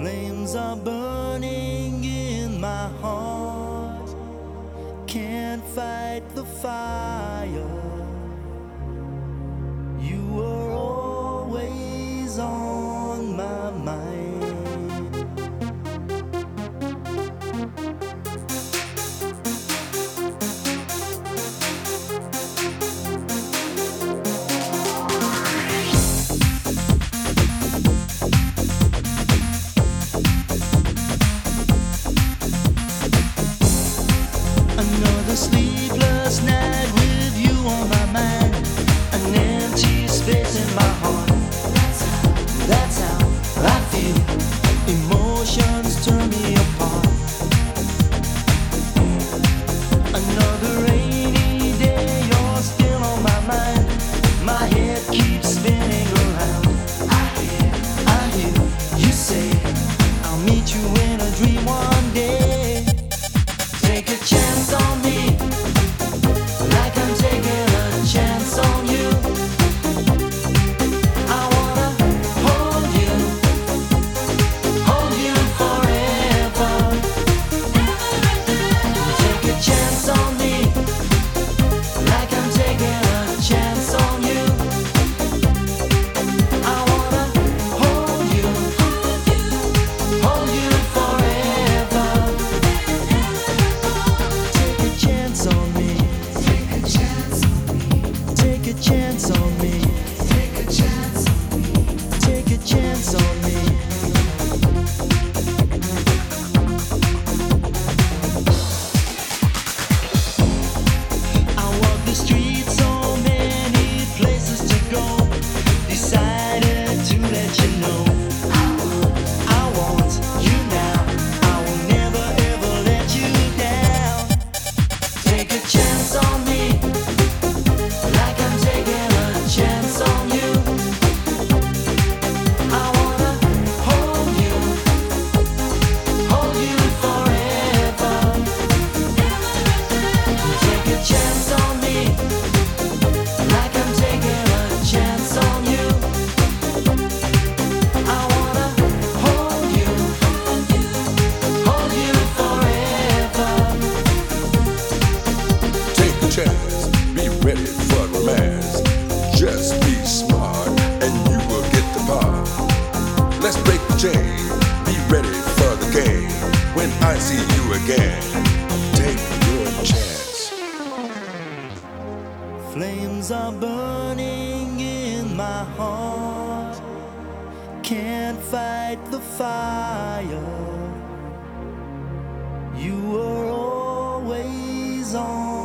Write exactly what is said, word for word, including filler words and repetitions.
Flames are burning in my heart. Can't fight the fire. You were always on my mind. Another sleepless night with you on my mind. An empty space in my heart. That's how I feel. Emotions turn me apart. Another rainy day, you're still on my mind. My head keeps spinning around. I hear, I hear you say, I'll meet you in a dream one day. Take a chance on me, like I'm taking a chance on you. I wanna hold you, hold you forever. Take a chance on me, like I'm taking a chance on you. I wanna hold you, hold you forever. Take a chance on me. Take a chance on me. Take a chance on me. Take a chance on me. Take a chance on me. I walk the streets, so many places to go. Decided to let you know I want you now. I will never ever let you down. Take a chance on me, like I'm taking a chance on you. I wanna hold you, hold you forever. Take a chance on me, like I'm taking a chance on you. I wanna hold you, hold you forever. Take a chance, be ready for romance. Just be smart and you will get the part. Let's break the chain, be ready for the game. When I see you again, take your chance. Flames are burning in my heart. Can't fight the fire. You were always on